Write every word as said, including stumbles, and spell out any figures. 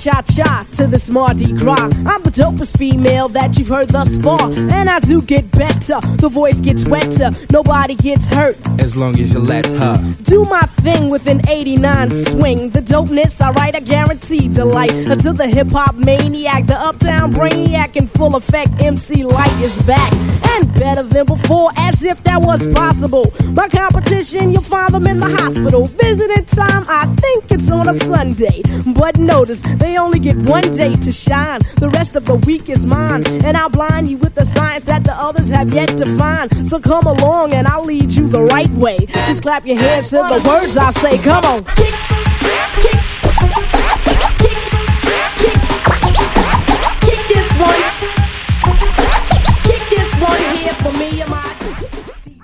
cha-cha to this Mardi Gras. I'm the dopest female that you've heard thus far, and I do get better. The voice gets wetter, nobody gets hurt as long as you let her do my thing with an eighty-nine swing. The dopeness, alright, I guarantee delight to the hip-hop maniac, the uptown brainiac in full effect. M C Light is back and better than before, as if that was possible. My competition, you'll find them in the hospital. Visiting time, I think it's on a Sunday, but notice they only get one day to shine. The rest of the week is mine, and I'll blind you with the science that the others have yet to find. So come along and I'll lead you the right way. Just clap your hands to the words I say. Come on.